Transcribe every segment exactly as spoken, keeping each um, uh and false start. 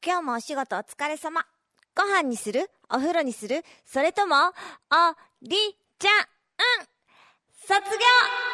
今日もお仕事お疲れ様。ご飯にする？お風呂にする？それとも、おりちゃん、うん。卒業おめでとう！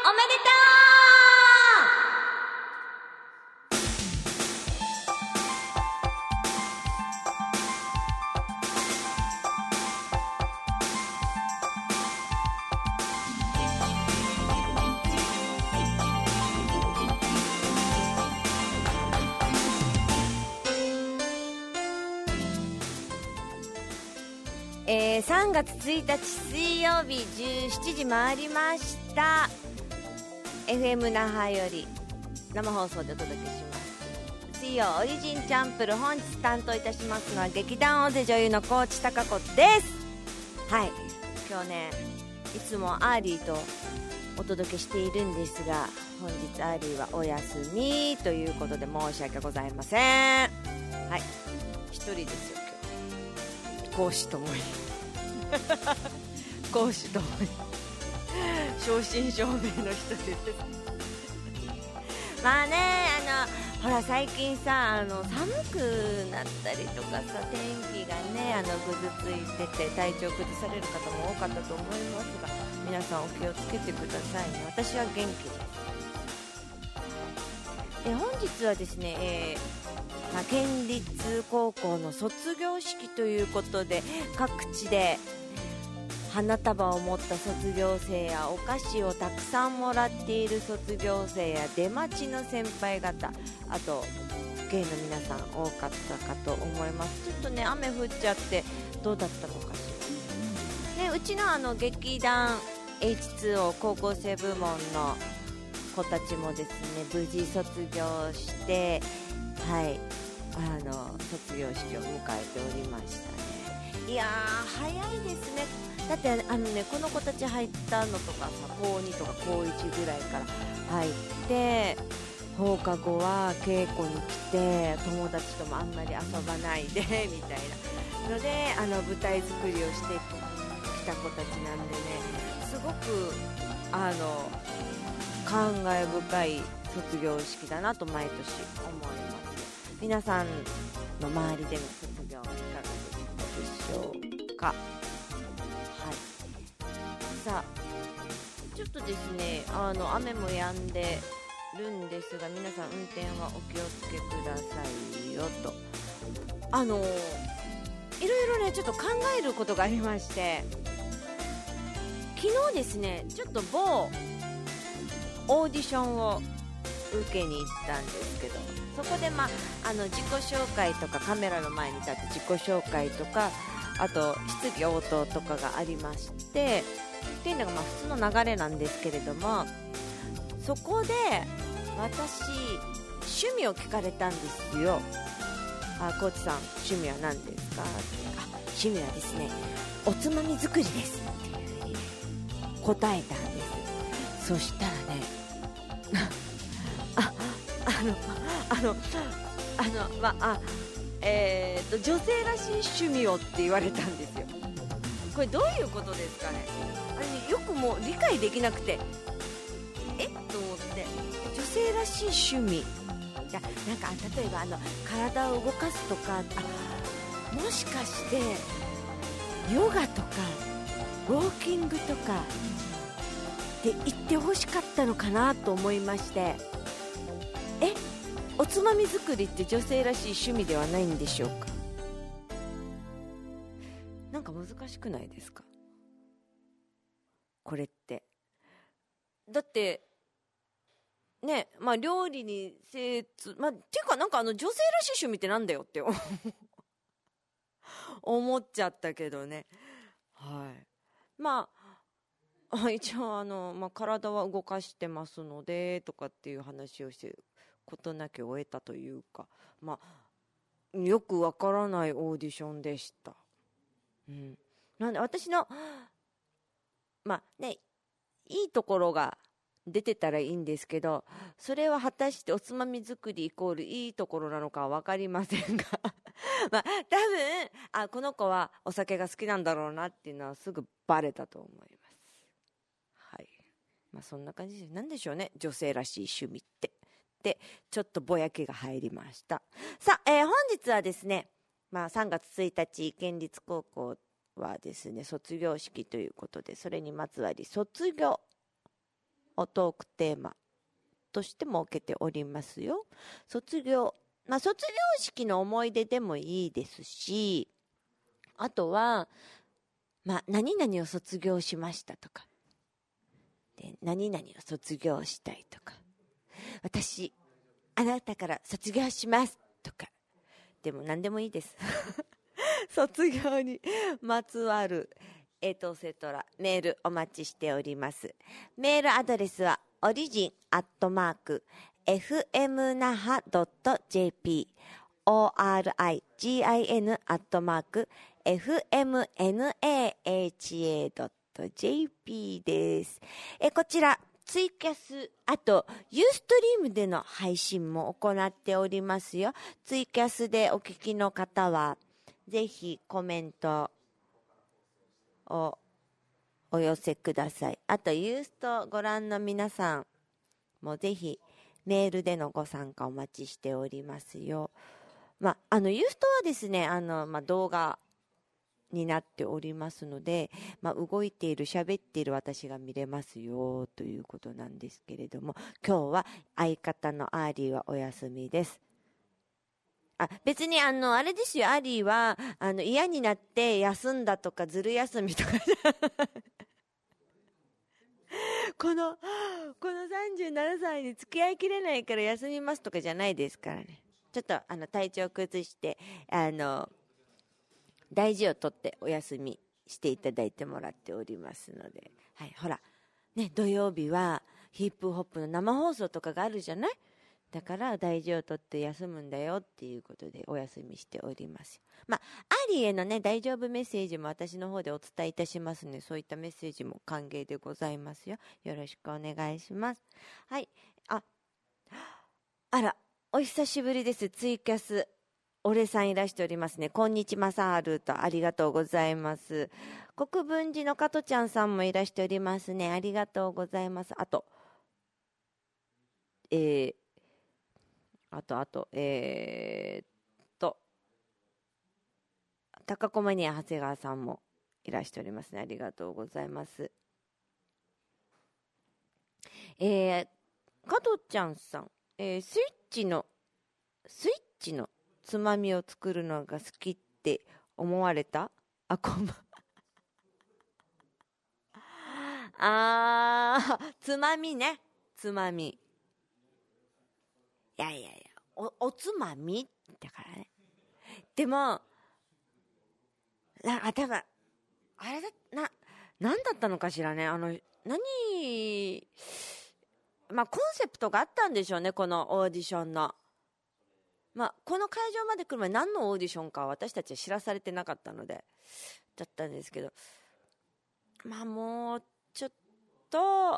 えー、さんがつついたち水曜日じゅうしちじ回りました。 エフエム 那覇より生放送でお届けします。水曜オリジンチャンプル、本日担当いたしますのは劇団大手女優の高知貴子です。はい、今日ねいつもアーリーとお届けしているんですが、本日アーリーはお休みということで申し訳ございません。はい、一人ですよ今日、講師ともに講師ともに正真正銘の一人ですまあね、あのほら最近さ、あの寒くなったりとかさ、天気がねあのぐずついてて体調崩される方も多かったと思いますが、皆さんお気をつけてくださいね。私は元気です。え本日はですね、えーまあ、県立高校の卒業式ということで、各地で花束を持った卒業生やお菓子をたくさんもらっている卒業生や出待ちの先輩方、あと芸の皆さん多かったかと思います。ちょっとね雨降っちゃってどうだったのかしら、ね、うちのあの劇団 エイチツーオー 高校生部門の子たちもですね無事卒業して、はいあの卒業式を迎えておりましたね。いやー早いですね。だってあのねこの子たち入ったのとかさ、こうにとかこういちぐらいから入って放課後は稽古に来て友達ともあんまり遊ばないでみたいなので、あの舞台作りをしてきた子たちなんでね、すごくあの感慨深い卒業式だなと毎年思います。皆さんの周りでの卒業いかがでしょうか。さあちょっとですね、あの雨も止んでるんですが、皆さん運転はお気をつけくださいよと。あのいろいろねちょっと考えることがありまして、昨日ですねちょっと某オーディションを受けに行ったんですけど、そこで、まあ、あの自己紹介とかカメラの前に立って自己紹介とか、あと質疑応答とかがありましてっていうのがまあ普通の流れなんですけれども、そこで私趣味を聞かれたんですよ。あ、コーチさん趣味は何ですか？あ、趣味はですねおつまみ作りですっていうふうに答えたんです。そしたらねあ、あのあのあのまあえーと女性らしい趣味をって言われたんですよ。これどういうことですかね。あれよくもう理解できなくて、えっと思って、女性らしい趣味、いやなんか例えばあの体を動かすとか、あもしかしてヨガとかウォーキングとかって言ってほしかったのかなと思いまして、えおつまみ作りって女性らしい趣味ではないんでしょうか。なんか難しくないですかこれって。だってね、まあ料理に精通、まあっていうかなんかあの女性らしい趣味ってなんだよって思っちゃったけどね。はい。まあ一応あの、まあ、体は動かしてますのでとかっていう話をしてことなきを得たというか、まあよくわからないオーディションでした。うん。なんで私のまあねいいところが出てたらいいんですけど、それは果たしておつまみ作りイコールいいところなのかは分かりませんがまあ多分あこの子はお酒が好きなんだろうなっていうのはすぐバレたと思います。はい、まあそんな感じで、なんでしょうね女性らしい趣味っててちょっとぼやきが入りました。さあ、えー、本日はですね、まあ、さんがつついたち県立高校はですね卒業式ということで、それにまつわり卒業をトークテーマとして設けておりますよ。卒業、まあ、卒業式の思い出でもいいですし、あとは、まあ、何々を卒業しましたとかで、何々を卒業したいとか、私あなたから卒業しますとかでも何でもいいです卒業にまつわるエトセトラメールお待ちしております。メールアドレスはオリジンアットマーク エフエムナハドットジェーピー オーアールアイジーアイエヌ アットマーク エフエムエヌエーエイチエー ドットジェーピー です。えこちらツイキャス、あとユーストリームでの配信も行っておりますよ。ツイキャスでお聞きの方はぜひコメントをお寄せください。あとユーストご覧の皆さんもぜひメールでのご参加お待ちしておりますよ。まあ、あのユーストはですね、あの、まあ、動画になっておりますので、まあ、動いている喋っている私が見れますよということなんですけれども、今日は相方のアーリーはお休みです。あ、別にあのあれですよ、アーリーはあの嫌になって休んだとかずる休みとかこのこのさんじゅうななさいに付き合いきれないから休みますとかじゃないですからね。ちょっとあの体調崩してあの大事をとってお休みしていただいてもらっておりますので、はい、ほらね、土曜日はヒップホップの生放送とかがあるじゃない。だから大事をとって休むんだよっていうことでお休みしております。まあ、アリーへのね、大丈夫メッセージも私の方でお伝えいたしますので、そういったメッセージも歓迎でございますよ。よろしくお願いします。はい。あ、あら、お久しぶりです。ツイキャス。オレさんいらしておりますね。こんにちまさはると、ありがとうございます。国分寺の加トちゃんさんもいらしておりますね。ありがとうございます。あと、えー、あとあとえー、っと高駒に長谷川さんもいらしておりますね。ありがとうございます。えー、加藤ちゃんさん、えー、スイッチのスイッチのつまみを作るのが好きって思われた？あ、こんばんあーつまみね、つまみ、いやいやいや、お、おつまみだからね。でもなあ、多分あれだな、何だったのかしらね。あの何、まあコンセプトがあったんでしょうね、このオーディションの。まあこの会場まで来る前何のオーディションか私たちは知らされてなかったのでだったんですけど、まあもうちょっと、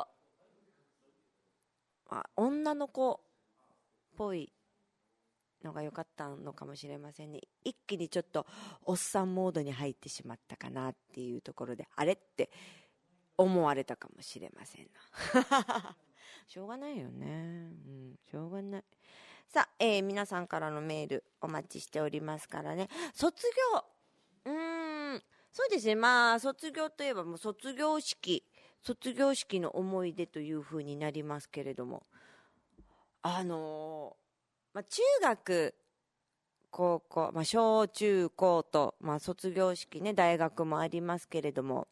まあ、女の子っぽいのが良かったのかもしれませんね。一気にちょっとおっさんモードに入ってしまったかなっていうところで、あれって思われたかもしれませんなしょうがないよね、うん、しょうがない。さあ、えー、皆さんからのメールお待ちしておりますからね。卒業、うーん、そうですね、まあ卒業といえばもう卒業式卒業式の思い出というふうになりますけれども、あのーまあ、中学高校、まあ、小中高と、まあ、卒業式ね、大学もありますけれども、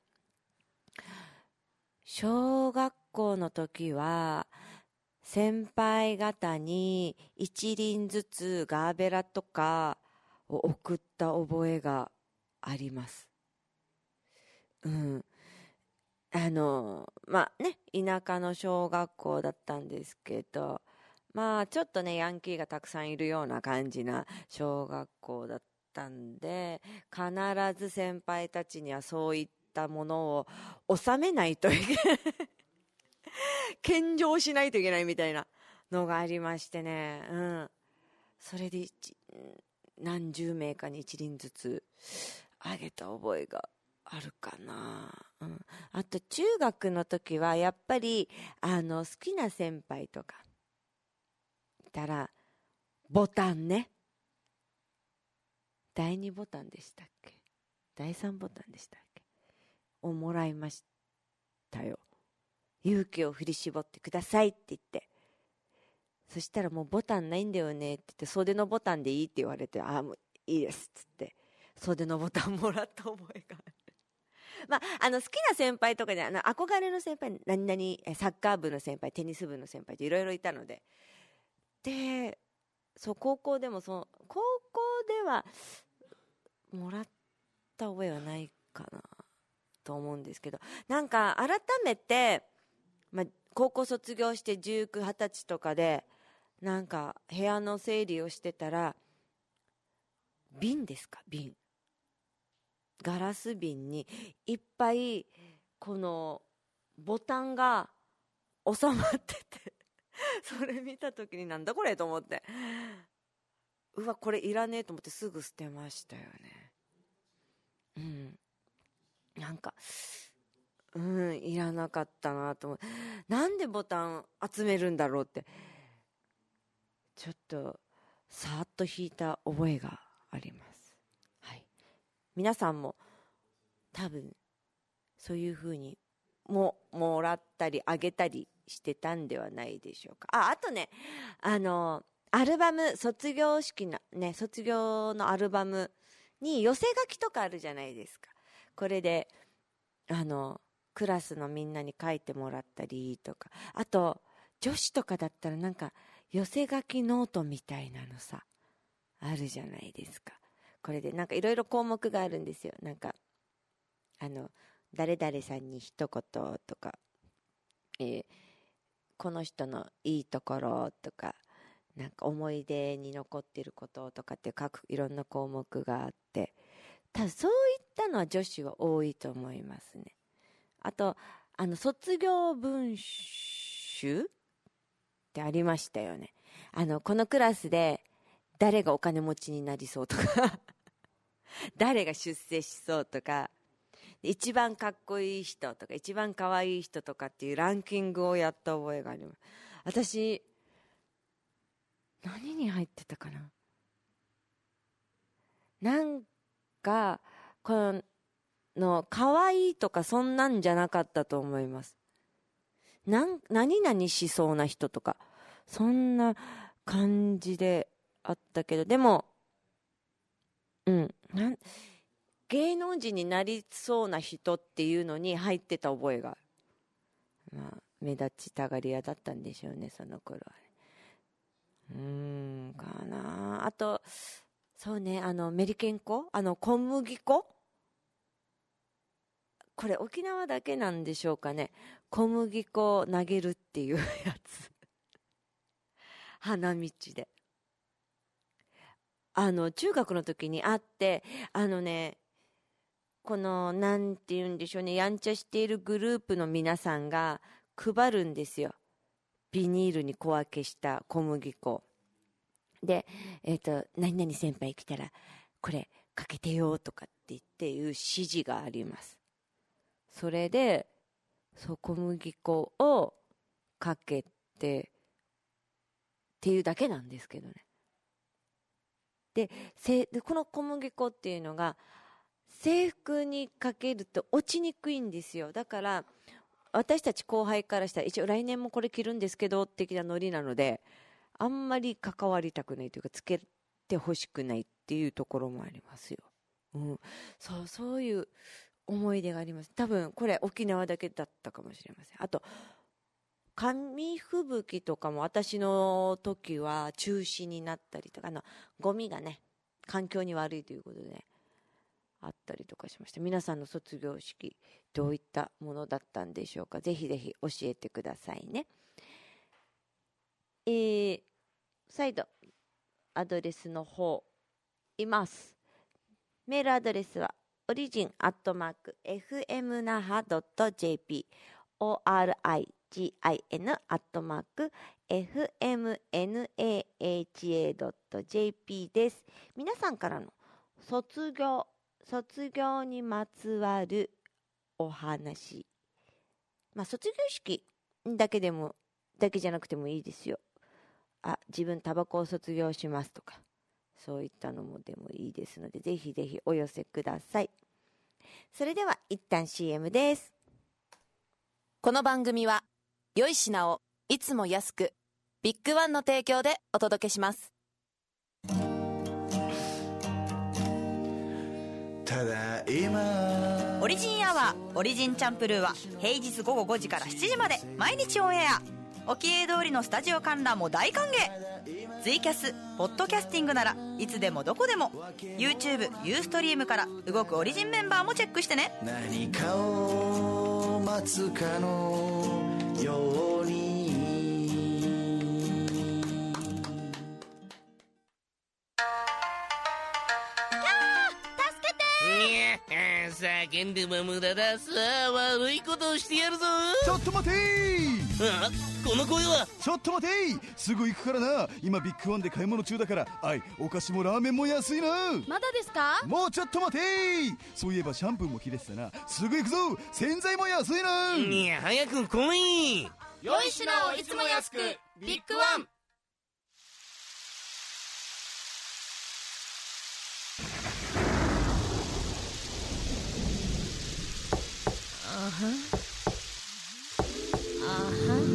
小学校の時は先輩方に一輪ずつガーベラとかを送った覚えがあります。うん。あのまあね、田舎の小学校だったんですけど、まあちょっとねヤンキーがたくさんいるような感じな小学校だったんで、必ず先輩たちにはそういったものを収めないといけない献上しないといけないみたいなのがありましてね、うん、それで何十名かに一輪ずつあげた覚えがあるかな、うん、あと中学の時はやっぱりあの好きな先輩とかたらボタンね、だいにボタンでしたっけ、だいさんボタンでしたっけをもらいましたよ。勇気を振り絞ってくださいって言って、そしたらもうボタンないんだよねって言って、袖のボタンでいいって言われて、ああもういいですっつって袖のボタンもらった覚えがあるまあ、あの好きな先輩とかで、あの憧れの先輩、何々サッカー部の先輩、テニス部の先輩っていろいろいたので、でそう高校でもそ高校ではもらった覚えはないかなと思うんですけど、なんか改めて、まあ、高校卒業してじゅうきゅう、はたちとかでなんか部屋の整理をしてたら、瓶ですか、瓶ガラス瓶にいっぱいこのボタンが収まっててそれ見た時になんだこれと思って、うわこれいらねえと思ってすぐ捨てましたよね。うん、なんかうんいらなかったなと思って、なんでボタン集めるんだろうってちょっとさーっと引いた覚えがあります。はい、皆さんも多分そういうふうにももらったりあげたりしてたんではないでしょうか。あ、あとね、あのアルバム、卒業式のね、卒業のアルバムに寄せ書きとかあるじゃないですか。これであのクラスのみんなに書いてもらったりとか、あと女子とかだったらなんか寄せ書きノートみたいなのさあるじゃないですか。これでなんかいろいろ項目があるんですよ。なんかあの誰々さんに一言とか、えー、この人のいいところとか、なんか思い出に残っていることとかって各いろんな項目があって、ただそういったのは女子は多いと思いますね。あとあの卒業文集ってありましたよね。あのこのクラスで誰がお金持ちになりそうとか誰が出世しそうとか、一番かっこいい人とか一番かわいい人とかっていうランキングをやった覚えがあります。私何に入ってたかな、なんかこのかわいいとかそんなんじゃなかったと思います。なん何々しそうな人とかそんな感じであったけど、でもうんなん芸能人になりそうな人っていうのに入ってた覚えがある。まあ目立ちたがり屋だったんでしょうね、その頃はね。うーんかな。あとそうね、あのメリケン粉、あの小麦粉、これ沖縄だけなんでしょうかね。小麦粉を投げるっていうやつ花道で、あの中学の時にあって、あのねこのなんて言うんでしょうね、やんちゃしているグループの皆さんが配るんですよ、ビニールに小分けした小麦粉で、えっと何々先輩来たらこれかけてよとかって言っていう指示があります。それでそう小麦粉をかけてっていうだけなんですけどね。でせでこの小麦粉っていうのが制服にかけると落ちにくいんですよ。だから私たち後輩からしたら一応来年もこれ着るんですけど的なノリなので、あんまり関わりたくないというかつけてほしくないっていうところもありますよ。うん、そうそういう思い出があります。多分これ沖縄だけだったかもしれません。あと紙吹雪とかも私の時は中止になったりとか、あのゴミがね環境に悪いということで、ね、あったりとかしました。皆さんの卒業式どういったものだったんでしょうか。ぜひぜひ教えてくださいね。えー、再度アドレスの方います。メールアドレスはオリジンアットマーク エフエムナハドットジェーピー オーアールアイジーアイエヌ アットマーク エフエムエヌエーエイチエー ドット ジェーピー です。皆さんからの卒業卒業にまつわるお話、まあ卒業式だけでもだけじゃなくてもいいですよ。 あ、自分タバコを卒業しますとか、そういったのもでもいいですので、ぜひぜひお寄せください。それでは一旦 シーエム です。 この番組は良い品をいつも安く、ビッグワンの提供でお届けします。 ただいまオリジンアワーオリジンチャンプルーは平日午後ごじからしちじまで毎日オンエア。おきえ通りのスタジオ観覧も大歓迎。ツイキャス、ポッドキャスティングならいつでもどこでも YouTube、ユーストリームから動くオリジンメンバーもチェックしてね。 何かを待つかのように叫んでも無駄だ。さあ悪いことをしてやるぞ。 ちょっと待てー。 あ、この声は。 ちょっと待てー。すぐ行くからな。今ビッグワンで買い物中だから。あい、お菓子もラーメンも安いな。 まだですか？ もうちょっと待てー。そういえばシャンプーも切れてたな。すぐ行くぞ。洗剤も安いな。 いや、早く来い。 良い品をいつも安く、ビッグワン。 あはあは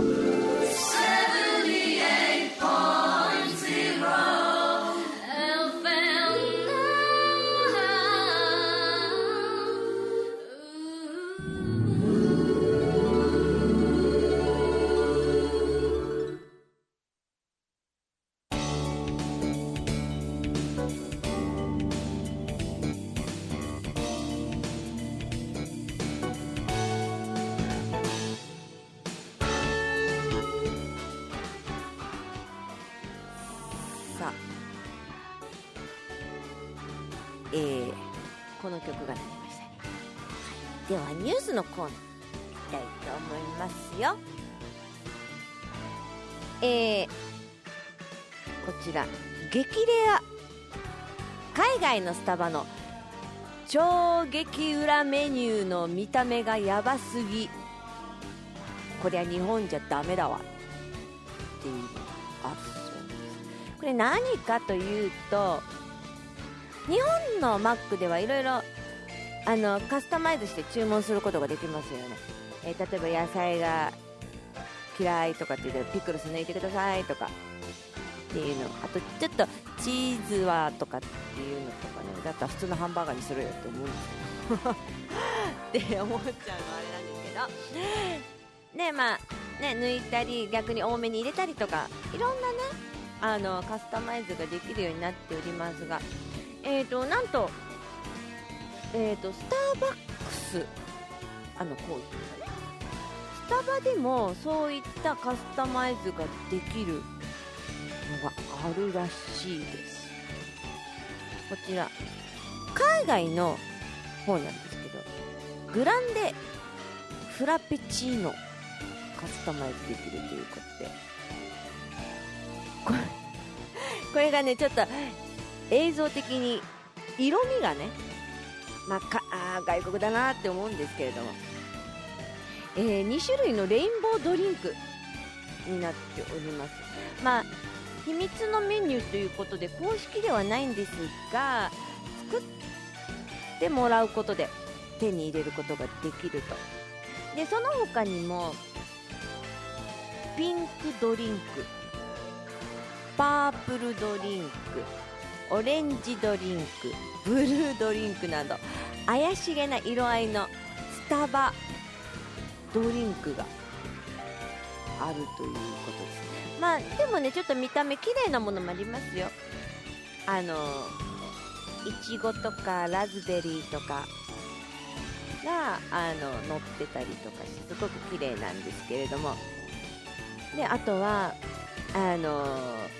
えー、この曲が鳴りましたね。はい、ではニュースのコーナーいきたいと思いますよ。えー、こちら激レア海外のスタバの超激裏メニューの見た目がやばすぎ、こりゃ日本じゃダメだわっていうのがあるそうです。これ何かというと、日本のマックではいろいろあのカスタマイズして注文することができますよね。えー、例えば野菜が嫌いとかって言ったらピクルス抜いてくださいとかっていうの、あとちょっとチーズはとかっていうのとかね、だったら普通のハンバーガーにするよって思うんですけどって思っちゃうのあれなんですけど、でまあね、抜いたり逆に多めに入れたりとかいろんなねあのカスタマイズができるようになっておりますが、えーとなんと、えーとスターバックスあのコーヒーがね、スタバでもそういったカスタマイズができるのがあるらしいです。こちら海外の方なんですけど、グランデフラペチーノカスタマイズできるということで、これ、これがねちょっと映像的に色味がね、まあ、かあ外国だなって思うんですけれども、えー、に種類のレインボードリンクになっております。まあ秘密のメニューということで公式ではないんですが、作ってもらうことで手に入れることができると。でその他にもピンクドリンク、パープルドリンク、オレンジドリンク、ブルードリンクなど怪しげな色合いのスタバドリンクがあるということです。まあでもねちょっと見た目綺麗なものもありますよ。あのいちごとかラズベリーとかがあの乗ってたりとかしてすごく綺麗なんですけれども、であとはあの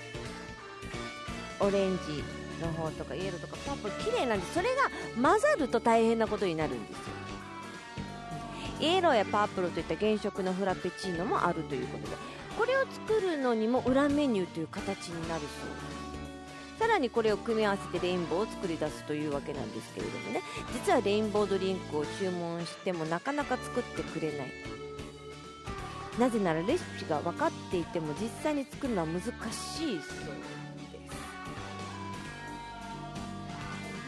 オレンジの方とかイエローとかパープル綺麗なんです。それが混ざると大変なことになるんですよ。イエローやパープルといった原色のフラペチーノもあるということで、これを作るのにも裏メニューという形になるそうです。さらにこれを組み合わせてレインボーを作り出すというわけなんですけれどもね、実はレインボードリンクを注文してもなかなか作ってくれない。 なぜならレシピが分かっていても実際に作るのは難しいそうです。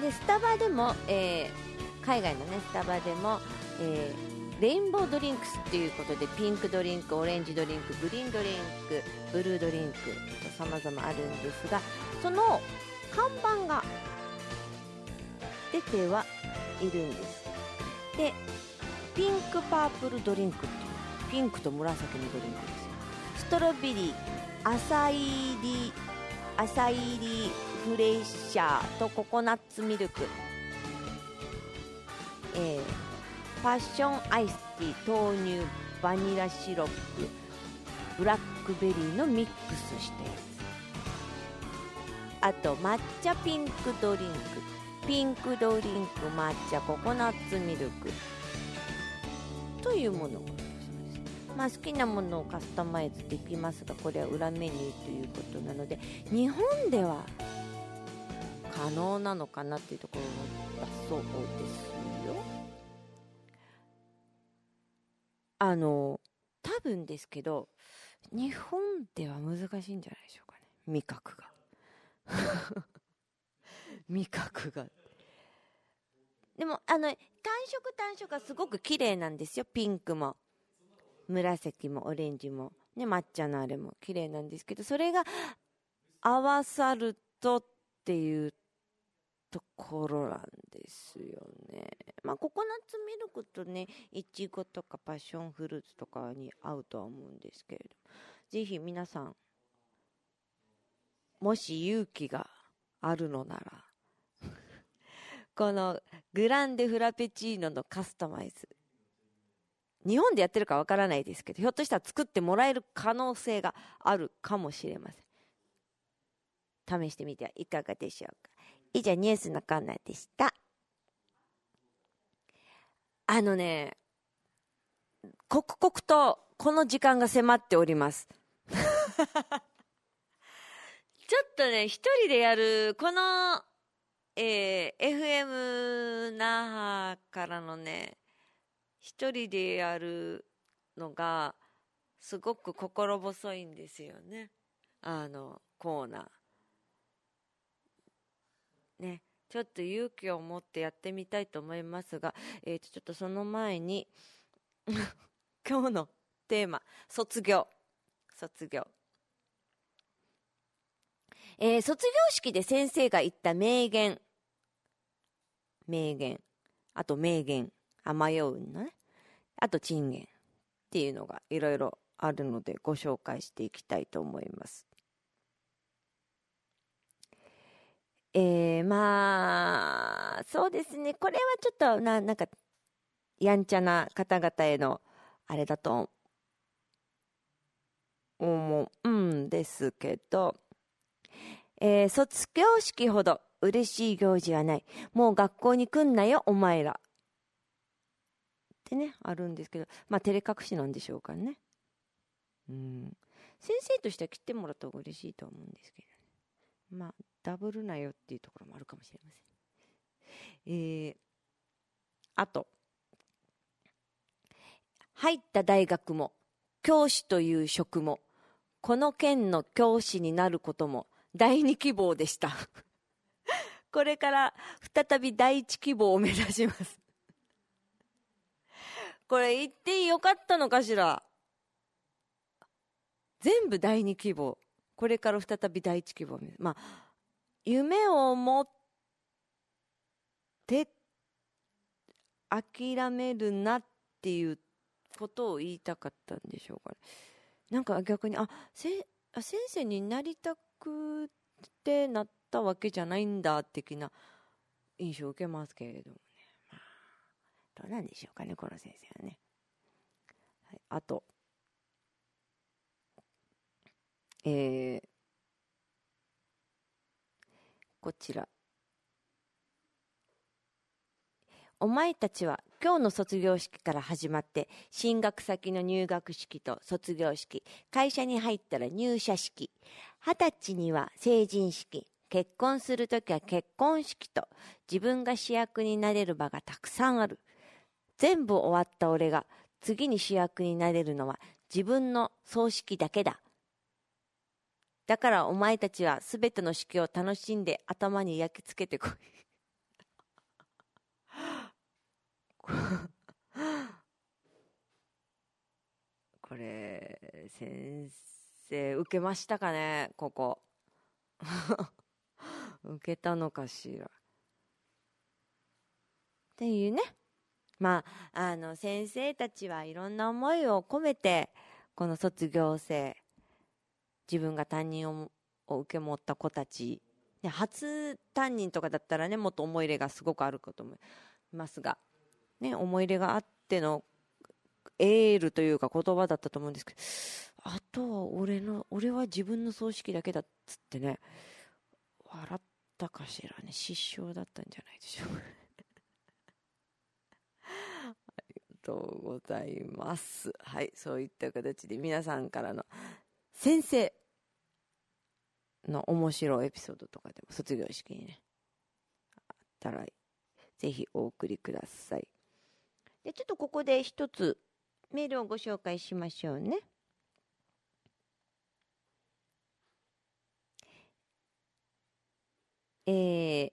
でスタバでも、えー、海外のねスタバでも、えー、レインボードリンクスっていうことでピンクドリンク、オレンジドリンク、グリーンドリンク、ブルードリンクと様々あるんですが、その看板が出てはいるんです。でピンクパープルドリンクっていうピンクと紫のドリンクですよ。ストロベリー、浅いり浅いりフレッシャーとココナッツミルク、えー、パッションアイスティー、豆乳、バニラシロップ、ブラックベリーのミックスしたやつ、あと抹茶ピンクドリンク、ピンクドリンク、抹茶、ココナッツミルクというものがあるそうです。まあ好きなものをカスタマイズできますが、これは裏メニューということなので日本では可能なのかなっていうところだそうですよ。あの多分ですけど日本では難しいんじゃないでしょうかね、味覚が味覚がでもあの単色単色がすごく綺麗なんですよ。ピンクも紫もオレンジも、ね、抹茶のあれも綺麗なんですけど、それが合わさるとっていうところなんですよね。まあココナッツミルクとねいちごとかパッションフルーツとかに合うとは思うんですけれど、ぜひ皆さんもし勇気があるのならこのグランデフラペチーノのカスタマイズ、日本でやってるかわからないですけど、ひょっとしたら作ってもらえる可能性があるかもしれません。試してみてはいかがでしょうか。以上ニュースのコーナーでした。あのね、刻々とこの時間が迫っておりますちょっとね一人でやるこのえー、エフエム 那覇からのね一人でやるのがすごく心細いんですよね。あのコーナーね、ちょっと勇気を持ってやってみたいと思いますが、えーと、ちょっとその前に今日のテーマ、卒業卒業えー、卒業式で先生が言った名言名言あと名言あ迷うんのね、あと珍言っていうのがいろいろあるのでご紹介していきたいと思います。えー、まあそうですね、これはちょっとななんかやんちゃな方々へのあれだと思うんですけど、えー、卒業式ほど嬉しい行事はない、もう学校に来んなよお前らってねあるんですけど、まあ照れ隠しなんでしょうかね。うん先生としては来てもらった方が嬉しいと思うんですけど、ね、まあダブルなよっていうところもあるかもしれません。えー、あと入った大学も教師という職もこの県の教師になることも第二希望でしたこれから再び第一希望を目指しますこれ言ってよかったのかしら。全部第二希望、これから再び第一希望を目指す、まあ夢を持って諦めるなっていうことを言いたかったんでしょうかね。なんか逆にあせあ先生になりたくてなったわけじゃないんだ的な印象を受けますけれどもね、まあ、どうなんでしょうかねこの先生はね。はい、あとえー、こちら、お前たちは今日の卒業式から始まって進学先の入学式と卒業式、会社に入ったら入社式、二十歳には成人式、結婚するときは結婚式と自分が主役になれる場がたくさんある。全部終わった俺が次に主役になれるのは自分の葬式だけだ。だからお前たちはすべての式を楽しんで頭に焼き付けてこい。これ先生受けましたかね、ここ。受けたのかしらっていうね。まああの先生たちはいろんな思いを込めてこの卒業生、自分が担任を受け持った子たち、初担任とかだったらね、もっと思い入れがすごくあるかと思いますが、ね、思い入れがあってのエールというか言葉だったと思うんですけど、あとは俺の俺は自分の葬式だけだっつってね、笑ったかしらね。失笑だったんじゃないでしょうか。ありがとうございます。はい、そういった形で皆さんからの先生の面白いエピソードとかでも卒業式にねあったらぜひお送りください。でちょっとここで一つメールをご紹介しましょうね。えー、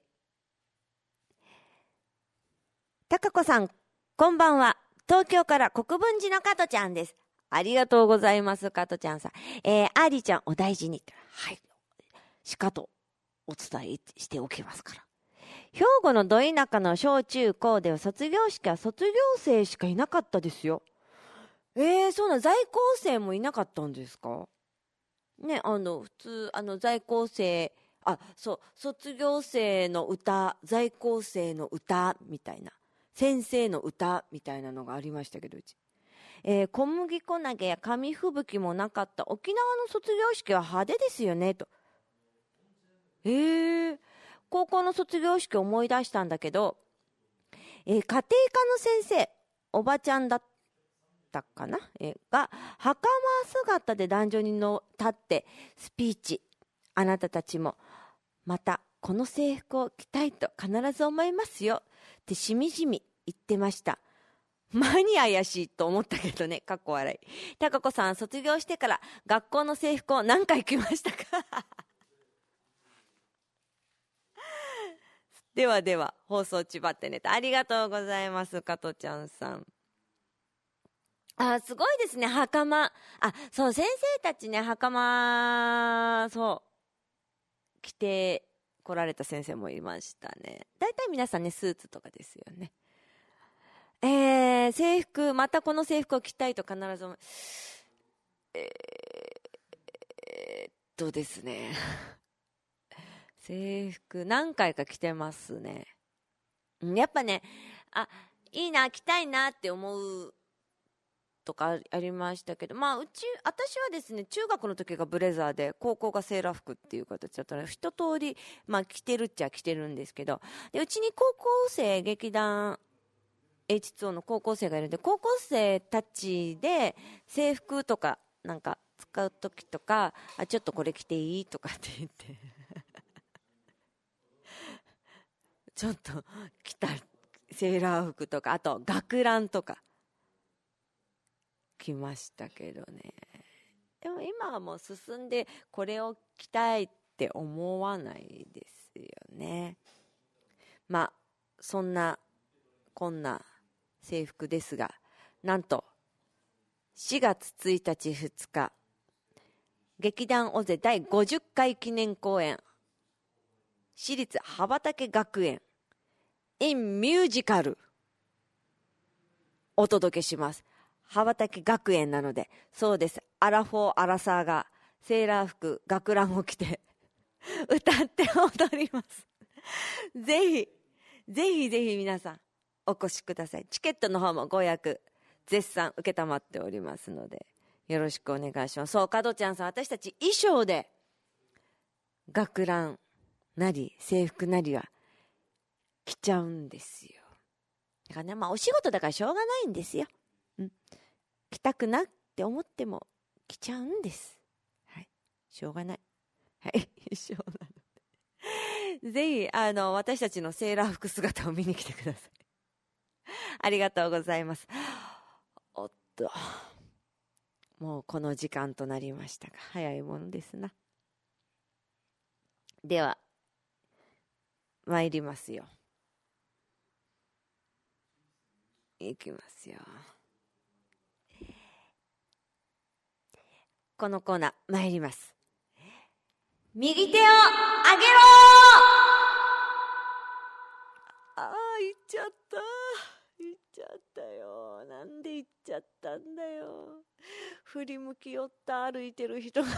たかこさんこんばんは。東京から国分寺の加トちゃんです。ありがとうございます、加トちゃんさん。えー、アーリーちゃんお大事に。はい。しかとお伝えしておきますから。兵庫のど田舎の小中高では卒業式は卒業生しかいなかったですよ。えー、そうな、在校生もいなかったんですかね。あの普通あの在校生、あ、そう卒業生の歌、在校生の歌みたいな、先生の歌みたいなのがありましたけど、うち、えー、小麦粉投げや紙吹雪もなかった沖縄の卒業式は派手ですよねと。えー、高校の卒業式を思い出したんだけど、えー、家庭科の先生、おばちゃんだったかな、えー、が袴姿で壇上にの立ってスピーチ。あなたたちもまたこの制服を着たいと必ず思いますよってしみじみ言ってました。マニア怪しいと思ったけどね、かっこ笑い。たかこさん、卒業してから学校の制服を何回着ましたか？ではでは、放送ちばってねと。ありがとうございます、加トちゃんさん。あ、すごいですね、袴。あ、そう、先生たちね、袴、そう着て来られた先生もいましたね。だいたい皆さんね、スーツとかですよね。えー、制服、またこの制服を着たいと必ず思う。えー、えー、っとですね制服何回か着てますね。やっぱね、あ、いいな、着たいなって思うとかありましたけど、まあうち私はですね、中学の時がブレザーで高校がセーラー服っていう形だったので、一通りまあ着てるっちゃ着てるんですけど、でうちに高校生劇団エイチツーオー の高校生がいるんで、高校生たちで制服とかなんか使う時とか、あ、ちょっとこれ着ていいとかって言ってちょっと着たセーラー服とか、あと学ランとか着ましたけどね。でも今はもう進んでこれを着たいって思わないですよね。まあそんなこんな制服ですが、なんとしがつついたちふつか、劇団尾瀬だいごじゅっかい記念公演、私立羽ばたけ学園 in ミュージカルお届けします。羽ばたけ学園なので、そうです、アラフォーアラサーがセーラー服学ランを着て歌って踊りますぜひぜひぜひ皆さんお越しください。チケットの方もご予約絶賛受けたまっておりますので、よろしくお願いします。そう、加トちゃんさん、私たち衣装で学ランなり制服なりは着ちゃうんですよ。だからね、まあお仕事だからしょうがないんですよ、うん、着たくなって思っても着ちゃうんです。はい、しょうがない。はい、衣装なのでぜひあの私たちのセーラー服姿を見に来てくださいありがとうございます。おっと、 もうこの時間となりましたが、早いものですな。では参りますよ。いきますよ。このコーナー参ります。右手を上げろー。ああ、言っちゃった。言っちゃったよ。なんで言っちゃったんだよ。振り向き寄った歩いてる人が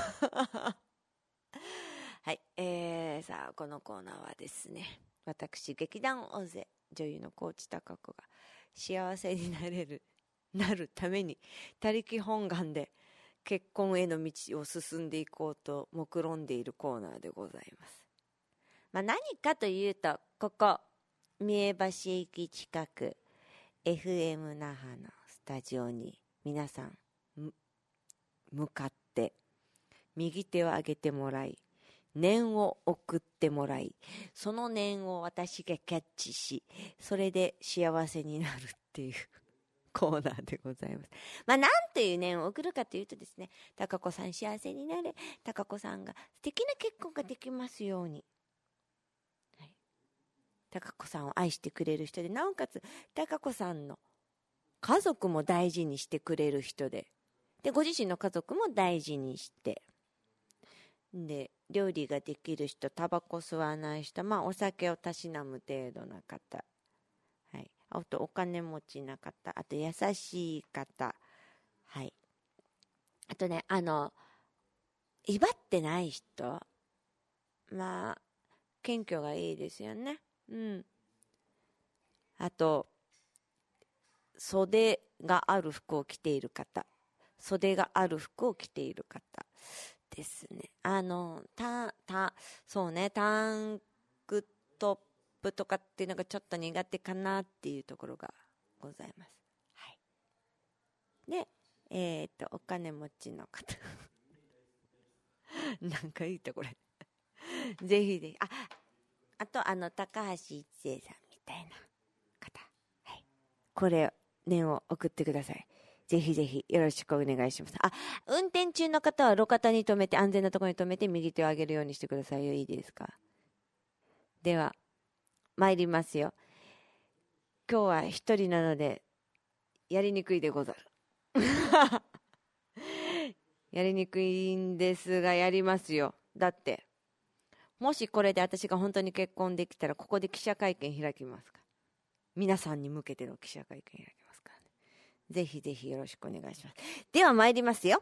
はい、えー、さあこのコーナーはですね、私劇団大勢女優の高知貴子が幸せになれるなるために他力本願で結婚への道を進んでいこうと目論んでいるコーナーでございます。まあ、何かというと、ここ三重橋駅近く エフエム 那覇のスタジオに皆さん向かって右手を上げてもらい、念を送ってもらい、その念を私がキャッチし、それで幸せになるっていうコーナーでございます。まあ、なんという念を送るかというとですね、貴子さん幸せになれ、貴子さんが素敵な結婚ができますように、はい、貴子さんを愛してくれる人で、なおかつ貴子さんの家族も大事にしてくれる人で、でご自身の家族も大事にして、で料理ができる人、タバコ吸わない人、まあお酒をたしなむ程度な方、はい、あとお金持ちな方、あと優しい方、はい、あとね、あの威張ってない人、まあ謙虚がいいですよね。うん。あと袖がある服を着ている方、袖がある服を着ている方ですね。あのたたそうね、タンクトップとかっていうのがちょっと苦手かなっていうところがございます。はい。で、えっとお金持ちの方なんかいいとこれぜひぜひ、あ、あとあの高橋一生さんみたいな方、はい、これ念を送ってください。ぜひぜひよろしくお願いします。あ、運転中の方は路肩に止めて、安全なところに止めて右手を上げるようにしてくださいよ。いいですか。では参りますよ。今日は一人なのでやりにくいでござるやりにくいんですがやりますよ。だってもしこれで私が本当に結婚できたら、ここで記者会見開きますから、皆さんに向けての記者会見開きますからね。ぜひぜひよろしくお願いします。では参りますよ。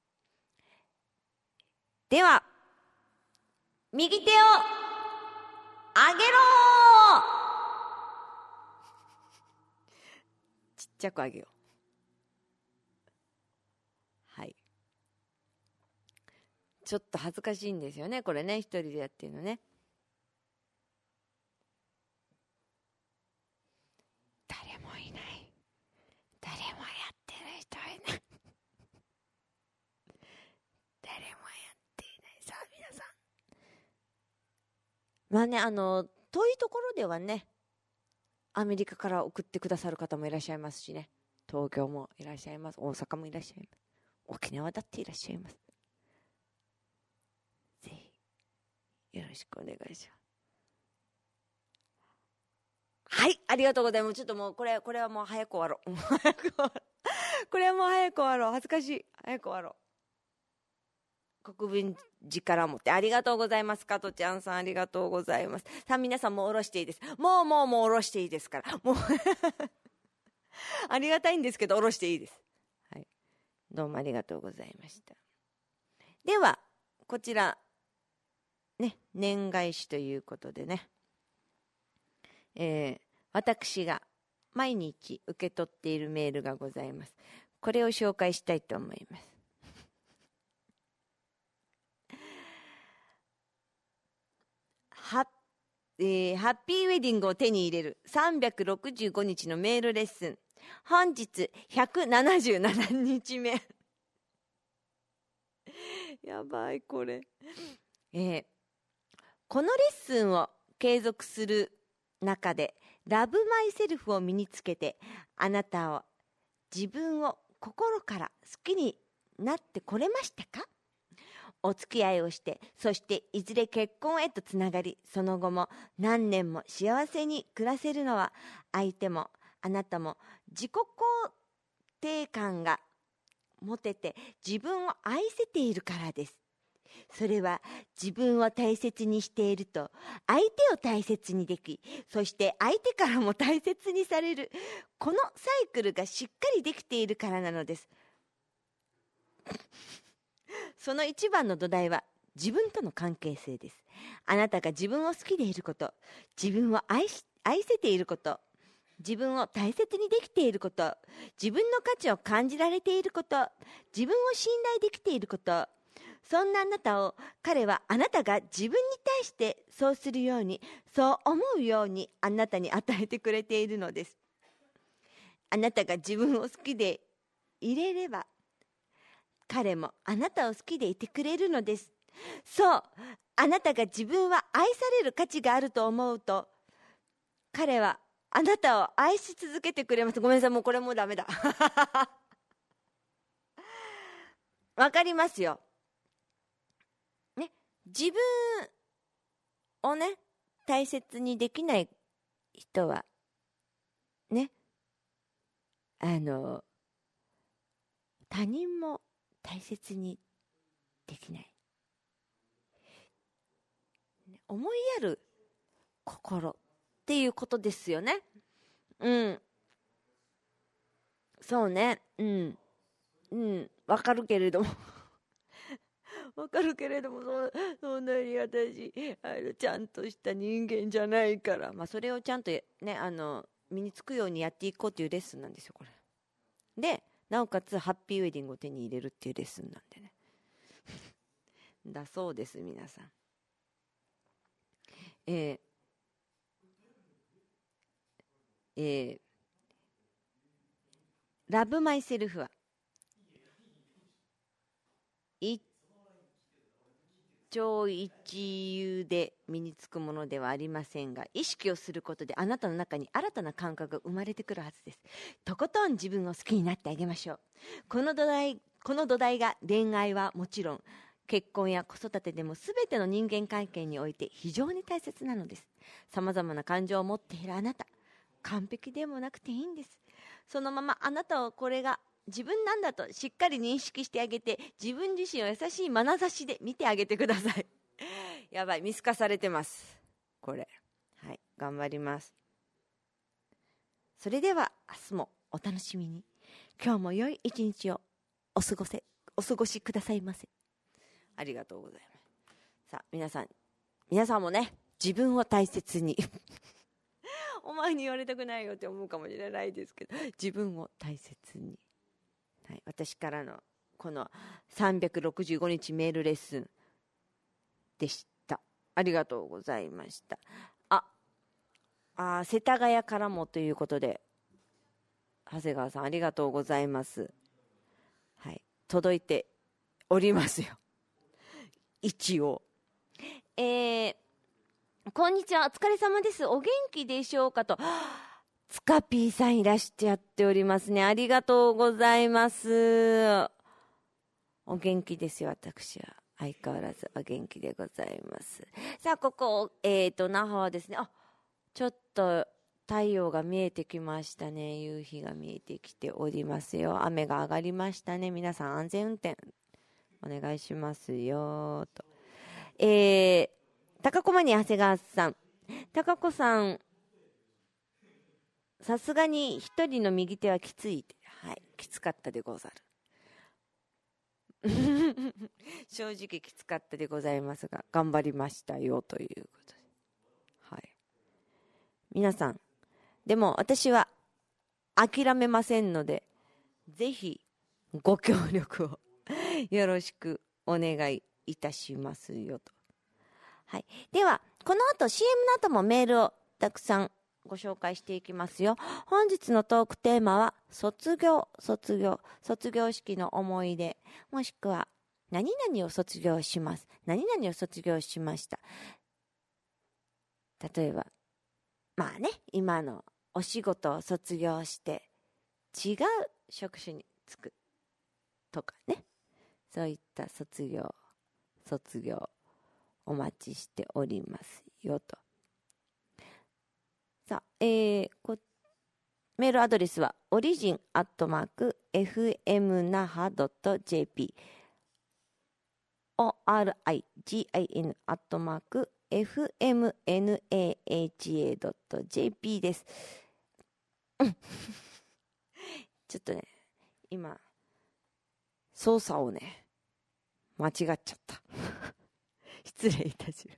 では右手を上げろー。ちっちゃく上げよう。はい。ちょっと恥ずかしいんですよね、これね、一人でやってるのね。誰もいない、誰もやってる人いない誰もやっていない。さあ皆さん、まあね、あの遠いところではね、アメリカから送ってくださる方もいらっしゃいますしね、東京もいらっしゃいます、大阪もいらっしゃいます、沖縄だっていらっしゃいます。ぜひよろしくお願いします。はい、ありがとうございます。ちょっともうこれこれはもう早く終わろう早く終わろうこれはもう早く終わろう。恥ずかしい。早く終わろう。国分寺からもってありがとうございます。加トちゃんさんありがとうございます。さあ皆さんもう下ろしていいです。もうもうもう下ろしていいですからもうありがたいんですけど下ろしていいです。はい、どうもありがとうございました。ではこちらね、年返しということでね、えー、私が毎日受け取っているメールがございます。これを紹介したいと思います。は、えー、ハッピーウェディングを手に入れるさんびゃくろくじゅうごにちのメールレッスン、本日ひゃくななじゅうななにちめやばいこれ、えー、このレッスンを継続する中でラブマイセルフを身につけて、あなたを自分を心から好きになってこれましたか？お付き合いをして、そしていずれ結婚へとつながり、その後も何年も幸せに暮らせるのは、相手もあなたも自己肯定感が持てて自分を愛せているからです。それは自分を大切にしていると相手を大切にでき、そして相手からも大切にされる、このサイクルがしっかりできているからなのです。その一番の土台は自分との関係性です。あなたが自分を好きでいること、自分を愛し、愛せていること、自分を大切にできていること、自分の価値を感じられていること、自分を信頼できていること、そんなあなたを彼はあなたが自分に対してそうするように、そう思うようにあなたに与えてくれているのです。あなたが自分を好きでいれれば、彼もあなたを好きでいてくれるのです。そう、あなたが自分は愛される価値があると思うと、彼はあなたを愛し続けてくれます。ごめんなさい、もうこれもうダメだ。わかりますよ。ね、自分をね、大切にできない人は、ね、あの、他人も大切にできない。思いやる心っていうことですよね。うん。そうね。うん。うん。わかるけれども。わかるけれども、そ、そんなに私、あの、ちゃんとした人間じゃないから。まあ、それをちゃんとね、あの、身につくようにやっていこうというレッスンなんですよ、これ。で、なおかつ、ハッピーウェディングを手に入れるっていうレッスンなんでね。だそうです、皆さん。えー、えー、ラブマイセルフは一朝一夕で身につくものではありませんが、意識をすることであなたの中に新たな感覚が生まれてくるはずです。とことん自分を好きになってあげましょう。この土台、この土台が恋愛はもちろん、結婚や子育てでも全ての人間関係において非常に大切なのです。さまざまな感情を持っているあなた、完璧でもなくていいんです。そのままあなたをこれが自分なんだとしっかり認識してあげて、自分自身を優しい眼差しで見てあげてください。やばい、見透かされてますこれ。はい、頑張ります。それでは明日もお楽しみに。今日も良い一日をお過ごせお過ごしくださいませ。ありがとうございます。さあ皆さん、皆さんもね、自分を大切にお前に言われたくないよって思うかもしれないですけど、自分を大切に、はい、私からのこのさんびゃくろくじゅうごにちメールレッスンでした。ありがとうございました。ああ、世田谷からもということで、長谷川さんありがとうございます。はい、届いておりますよ、一応。えー、こんにちは、お疲れ様です。お元気でしょうかと、つかぴーさんいらっしゃっておりますね。ありがとうございます。お元気ですよ、私は。相変わらずお元気でございます。さあ、ここ、えーと、那覇はですね、あ、ちょっと太陽が見えてきましたね。夕日が見えてきておりますよ。雨が上がりましたね。皆さん安全運転お願いしますよと。えー、高子マニア長谷川さん、高子さん、さすがに一人の右手はきつい。はい、きつかったでござる。正直きつかったでございますが、頑張りましたよということで、はい、皆さん、でも私は諦めませんので、ぜひご協力をよろしくお願いいたしますよと。はい、ではこの後 シーエム の後もメールをたくさんご紹介していきますよ。本日のトークテーマは卒業、卒業、卒業式の思い出、もしくは何々を卒業します、何々を卒業しました。例えば、まあね、今のお仕事を卒業して違う職種に就くとかね、 そういった卒業卒業お待ちしておりますよと。さあ、えー、こメールアドレスはオリジンアットマーク エフエムナハドットジェーピー オーアールアイジーアイエヌ アットマーク エフエムエヌエーエイチエードットジェーピー です。ちょっとね、今操作をね間違っちゃった失礼いたします。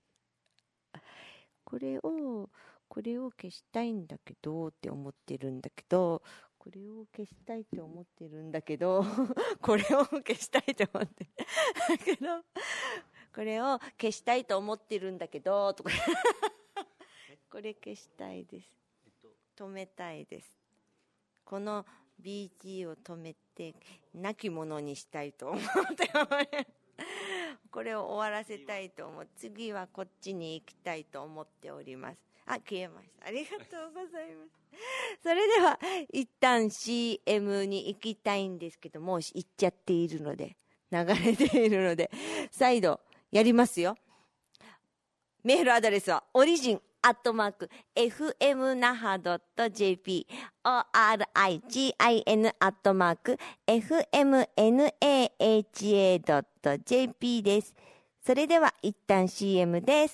これをこれを消したいんだけどって思ってるんだけどこれを消したいって思ってるんだけどこれを消したいと思ってるだけどこれを消したいと思ってるんだけどとかこれ消したいです。止めたいです。この ビージー を止めて亡き者にしたいと思ってこれを終わらせたいと思う。次はこっちに行きたいと思っております。あ、消えました。ありがとうございます。それでは一旦 シーエム に行きたいんですけどもう行っちゃっているので流れているので再度やりますよ。メールアドレスはオリジンアットマーク エフエムナハドットジェーピー オーアールアイジーアイエヌ アットマーク エフエムエヌエーエイチエードットジェーピー です。それでは一旦 シーエム です。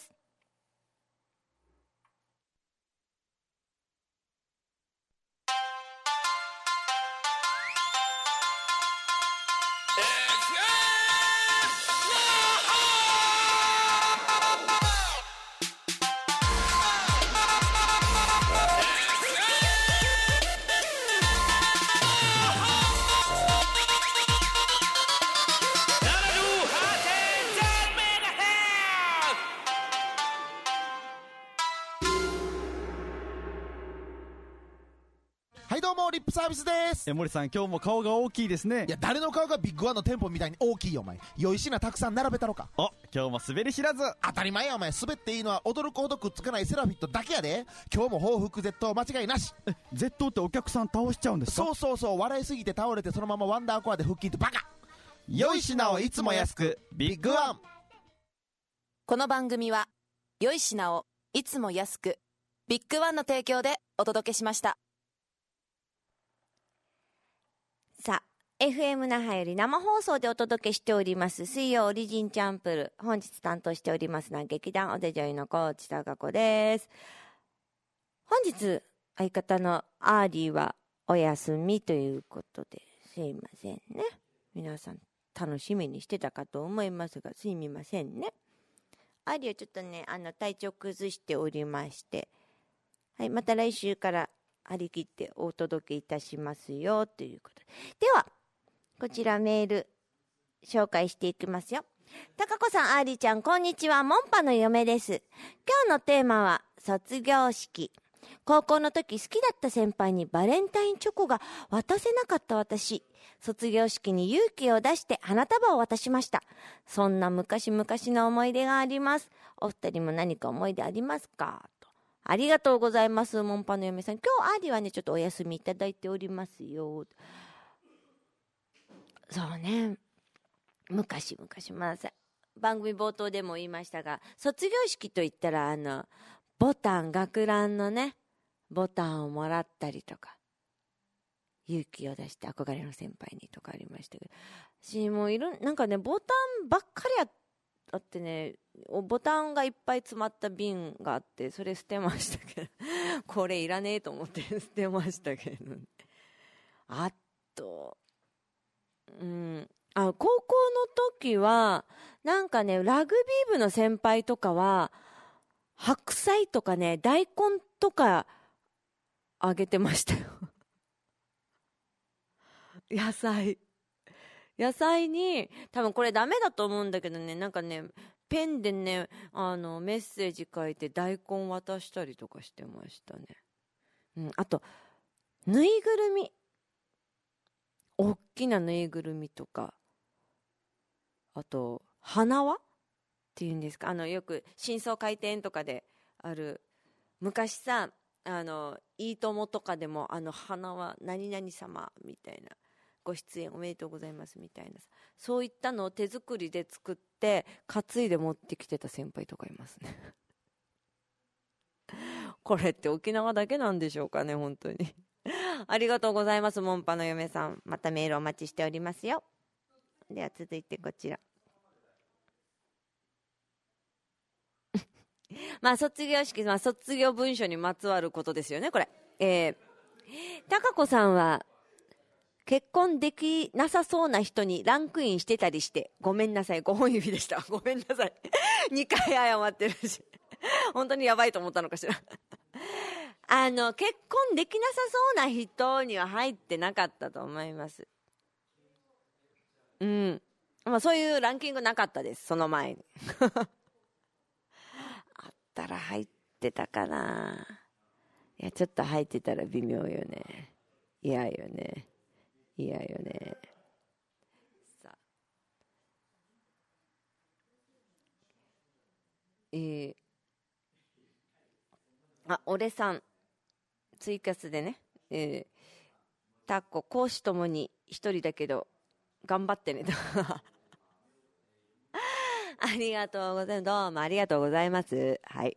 はいどうもリップサービスです。 え森さん今日も顔が大きいですね。 いや誰の顔がビッグワンの店舗みたいに大きいよお前。良い品たくさん並べたろか。 お今日も滑り知らず。 当たり前やお前。滑っていいのは驚くほどくっつかないセラフィットだけやで。今日も報復絶倒間違いなし。 え絶倒ってお客さん倒しちゃうんですか。 そうそうそう。笑いすぎて倒れてそのままワンダーコアで腹筋ってバカ。 良い品をいつも安くビッグワン。 この番組は良い品をいつも安くビッグワンの提供でお届けしました。 さあ エフエム 那覇より生放送でお届けしております水曜オリジンチャンプル。本日担当しておりますのは劇団おで女優の高知貴子です。本日相方のアーリーはお休みということですいませんね。皆さん楽しみにしてたかと思いますがすみませんね。アーリーはちょっとねあの体調崩しておりまして、はい、また来週から張り切ってお届けいたしますよということで。ではこちらメール紹介していきますよ。たかこさん、あーりーちゃん、こんにちは。モンパの嫁です。今日のテーマは卒業式。高校の時好きだった先輩にバレンタインチョコが渡せなかった私。卒業式に勇気を出して花束を渡しました。そんな昔々の思い出があります。お二人も何か思い出ありますか？ありがとうございます。モンパの嫁さん、今日アーリーはねちょっとお休みいただいておりますよ。そうね、昔々まあさ番組冒頭でも言いましたが、卒業式といったらあのボタン、学ランのねボタンをもらったりとか、勇気を出して憧れの先輩にとかありましたけど、私もいるなんかねボタンばっかりあってね、ボタンがいっぱい詰まった瓶があってそれ捨てましたけどこれいらねえと思って捨てましたけど、ね、あとうんあ高校の時はなんかねラグビー部の先輩とかは白菜とかね大根とかあげてましたよ野菜野菜に多分これダメだと思うんだけどね、なんかねペンでねあのメッセージ書いて大根渡したりとかしてましたね、うん、あとぬいぐるみ、大きなぬいぐるみとか、あと花輪っていうんですか、あのよく新装開店とかである、昔さあのいいともとかでもあの花輪何々様みたいなご出演おめでとうございますみたいな、そういったのを手作りで作って担いで持ってきてた先輩とかいますねこれって沖縄だけなんでしょうかね、本当にありがとうございます。モンパの嫁さん、またメールお待ちしておりますよ。では続いてこちらまあ卒業式、まあ、卒業文書にまつわることですよねこれ。えー、高子さんは結婚できなさそうな人にランクインしてたりしてごめんなさい、ごほん指でした、ごめんなさいにかい謝ってるし本当にやばいと思ったのかしらあの結婚できなさそうな人には入ってなかったと思います。うん、まあ、そういうランキングなかったです、その前にあったら入ってたかな。いやちょっと入ってたら微妙よね、嫌よね、嫌よね。さあ、えー、あ、俺さんツイキャスでね、えー、タッコ講師ともに一人だけど頑張ってねとありがとうございます。どうもありがとうございます。はい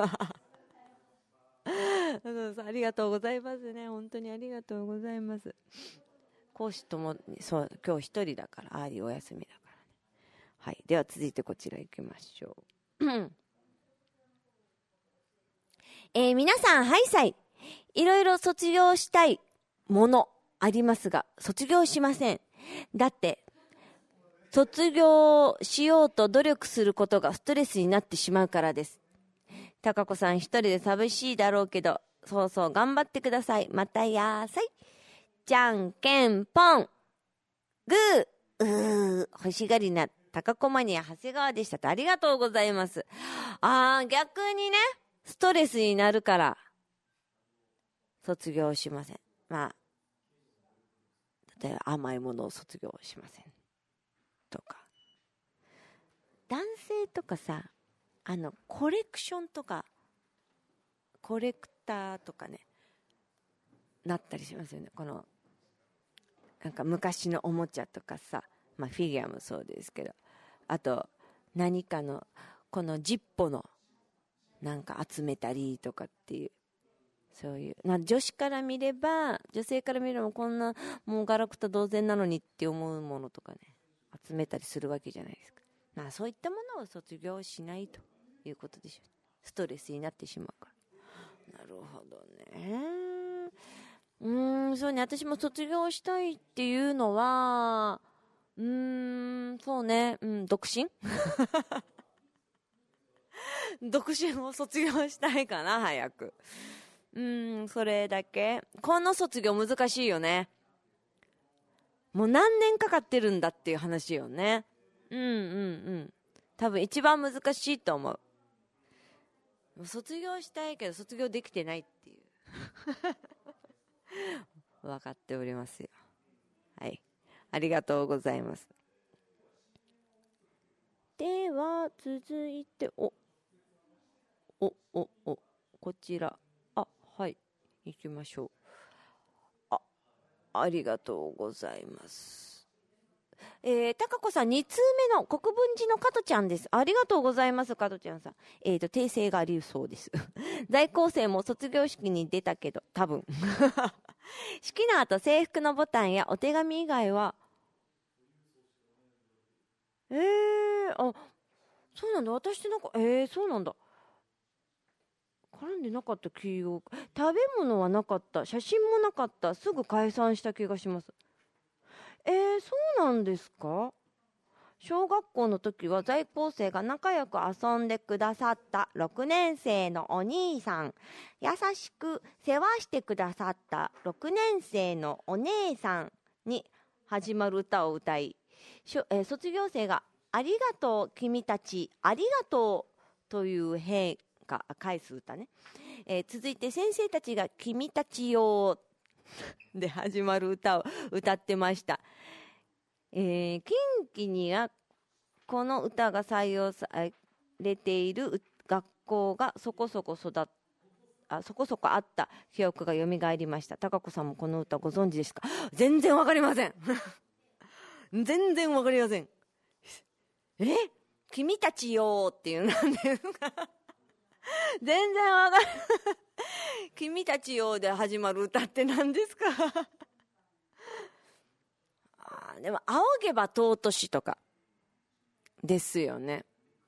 そうそう、ありがとうございますね、本当にありがとうございます。講師ともに、そう、今日一人だから、あーりお休みだからね。はい、では続いてこちら行きましょうえー、皆さんハイサイ、いろいろ卒業したいものありますが卒業しません。だって卒業しようと努力することがストレスになってしまうからです。高子さん一人で寂しいだろうけど、そうそう頑張ってください。またやーさい。じゃんけんぽんグー。うー、欲しがりな高子マニア長谷川でしたと。ありがとうございます。あー、逆にねストレスになるから卒業しません。まあ例えば甘いものを卒業しませんとか、男性とかさ、あのコレクションとかコレクターとかねなったりしますよね。このなんか昔のおもちゃとかさ、まあフィギュアもそうですけど、あと何かのこのジッポのなんか集めたりとかっていう、そういう、まあ、女子から見れば女性から見ればこんなもうガラクタ同然なのにって思うものとかね集めたりするわけじゃないですか。まあそういったものを卒業しないということでしょう。ストレスになってしまうから。なるほどね。うーん、そうね、私も卒業したいっていうのはうーん、そうね、うん、独身独身を卒業したいかな、早く。うーん、それだけ。この卒業難しいよね。もう何年かかってるんだっていう話よね。うんうんうん。多分一番難しいと思う。もう卒業したいけど卒業できてないっていう分かっておりますよ。はい、ありがとうございます。では続いて、おおおおこちら、あ、はい行きましょう。あ、ありがとうございます。えー、高子さんに通目の国分寺の加トちゃんです。ありがとうございます。加トちゃんさん、えーと訂正がありそうです在校生も卒業式に出たけど多分式の後制服のボタンやお手紙以外はえー、あ、そうなんだ。私なんかえー、そうなんだ。絡んでなかった記憶。食べ物はなかった、写真もなかった、すぐ解散した気がします。えー、そうなんですか。小学校の時は在校生が仲良く遊んでくださったろくねん生のお兄さん、優しく世話してくださったろくねん生のお姉さんに始まる歌を歌い、しょ、えー、卒業生がありがとう君たちありがとうという変化返す歌ね、えー、続いて先生たちが君たちよで始まる歌を歌ってました。えー、近畿にはこの歌が採用されている学校がそこそこ育っあそこそこあった記憶が蘇りました。高子さんもこの歌ご存知ですか？全然わかりません全然わかりません。え君たちよっていうなんですか全然わかる君たちよで始まる歌って何ですかあでも仰げば尊しとかですよね。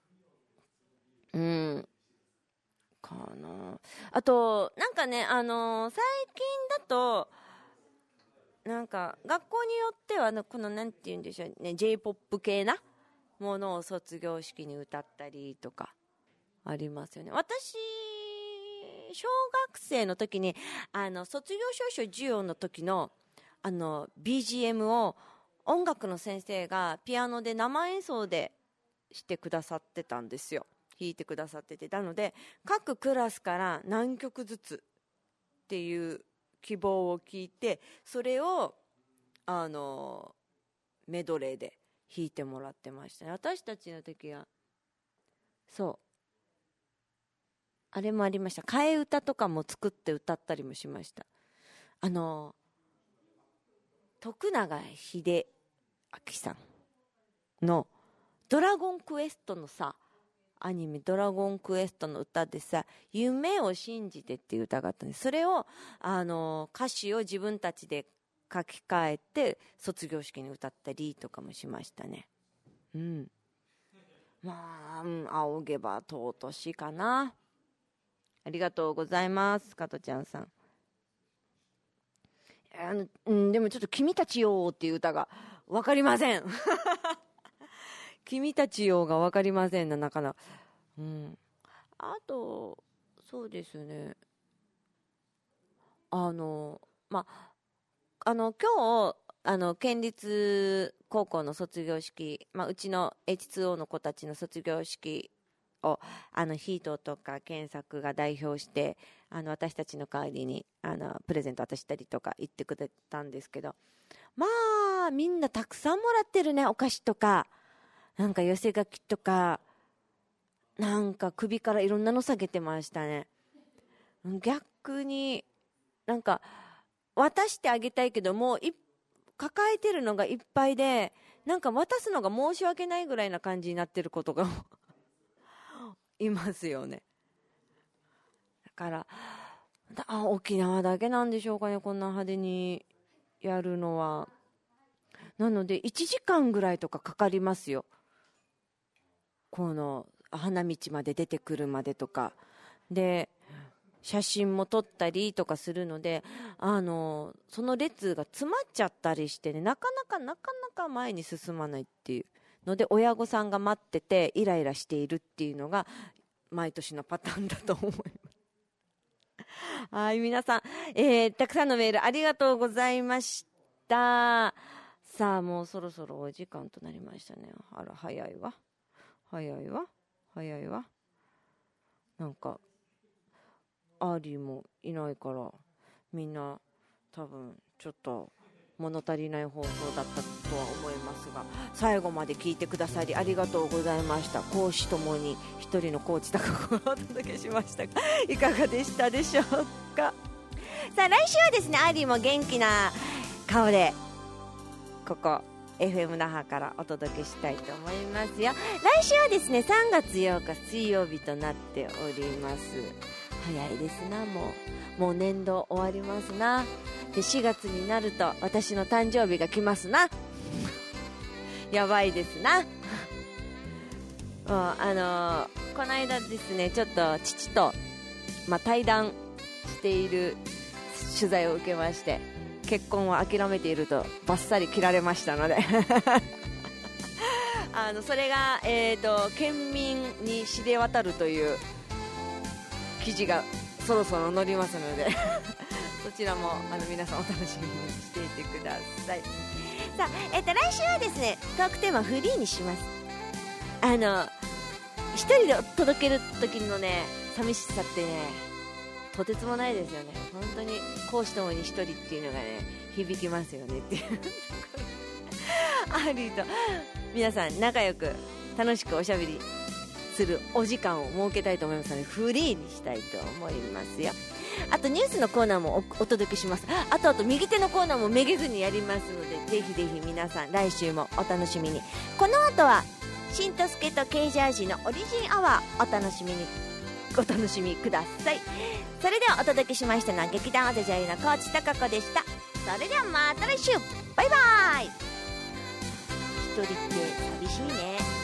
うんかな。あとなんかね、あのー、最近だとなんか学校によってはこのなんて言うんでしょうね、 J-ポップ 系なものを卒業式に歌ったりとかありますよね。私小学生の時にあの卒業証書授与の時のあの ビージーエム を音楽の先生がピアノで生演奏でしてくださってたんですよ。弾いてくださってて、なので各クラスから何曲ずつっていう希望を聞いて、それをあのメドレーで弾いてもらってましたね。私たちの時はそうあれもありました。替え歌とかも作って歌ったりもしました。あの徳永英明さんのドラゴンクエストのさアニメドラゴンクエストの歌でさ、夢を信じてっていう歌があったんです。それをあの歌詞を自分たちで書き換えて卒業式に歌ったりとかもしましたね。うんまあ、うん、仰げば尊しかな。ありがとうございます加トちゃんさん。あの、うん、でもちょっと君たちよっていう歌が分かりません君たちよが分かりませんな、なかなか、うん、あとそうですね、あのまああの今日あの県立高校の卒業式、まあ、うちの エイチツーオー の子たちの卒業式をあのヒートとか健作が代表してあの私たちの代わりにあのプレゼント渡したりとか言ってくれたんですけど、まあみんなたくさんもらってるね。お菓子とかなんか寄せ書きとかなんか首からいろんなの下げてましたね。逆になんか渡してあげたいけどもうい抱えてるのがいっぱいでなんか渡すのが申し訳ないぐらいな感じになってることがいますよね。だからあ沖縄だけなんでしょうかね、こんな派手にやるのは。なのでいちじかんぐらいとかかかりますよ、この花道まで出てくるまでとかで写真も撮ったりとかするので、あのその列が詰まっちゃったりしてね、なかなかなかなか前に進まないっていうので親御さんが待っててイライラしているっていうのが毎年のパターンだと思いますはい皆さん、えー、たくさんのメールありがとうございました。さあもうそろそろお時間となりましたね。あら早いわ早いわ早いわ。なんかアーリーもいないからみんな多分ちょっと物足りない放送だったとは思いますが、最後まで聞いてくださりありがとうございました。講師ともに一人のコーチ高子をお届けしましたがいかがでしたでしょうか。さあ来週はですね、アーリーも元気な顔でここ エフエム 那覇からお届けしたいと思いますよ。来週はですねさんがつようか水曜日となっております。早いですな、もうもう年度終わりますな。でしがつになると私の誕生日が来ますなやばいですなもうあのー、この間ですねちょっと父と、まあ、対談している取材を受けまして、結婚を諦めているとバッサリ切られましたのであのそれが、えーと、県民に知れ渡るという記事がそろそろ載りますのでそちらもあの皆さんお楽しみにしていてください。さあ、えーと、来週はですねトークテーマフリーにします。あの一人で届ける時のね寂しさってねとてつもないですよね。本当に講師ともに一人っていうのがね響きますよねっていうアーリーと皆さん仲良く楽しくおしゃべりするお時間を設けたいと思いますので、フリーにしたいと思いますよ。あとニュースのコーナーも お, お届けします。あとあと右手のコーナーもめげずにやりますので、ぜひぜひ皆さん来週もお楽しみに。この後はしんとすけとケージャージのオリジンアワー、お楽しみにお楽しみください。それではお届けしましたのは劇団アゼジャリの高知貴子でした。それではまた来週、バイバイ。一人って寂しいね。